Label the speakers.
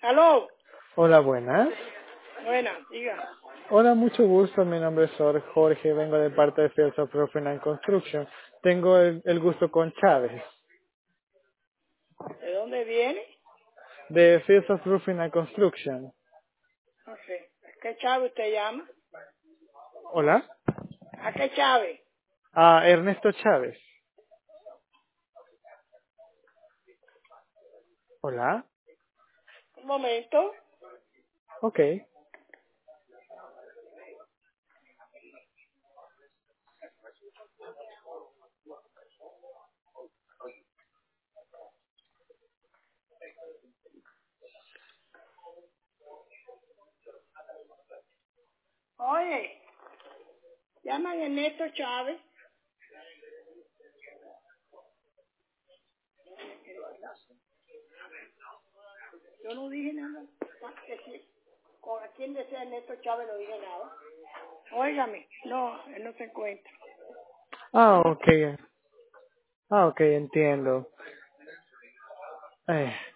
Speaker 1: Aló,
Speaker 2: Hola, buenas.
Speaker 1: buena, diga.
Speaker 2: Hola, mucho gusto. Mi nombre es Jorge. Vengo de parte de Fields of Roofing and Construction. Tengo el gusto con Chávez.
Speaker 1: ¿De dónde viene?
Speaker 2: De Fields of Roofing and Construction.
Speaker 1: No sé. ¿A qué Chávez usted llama?
Speaker 2: Hola.
Speaker 1: ¿A qué Chávez?
Speaker 2: Ernesto Chávez. Hola.
Speaker 1: Un momento.
Speaker 2: Ok.
Speaker 1: Oye, llaman a Ernesto Chávez. Yo no dije nada. Que si, con a quien desea Ernesto Chávez no dije nada. Óigame, no, él no se encuentra.
Speaker 2: Ok. Ok, entiendo.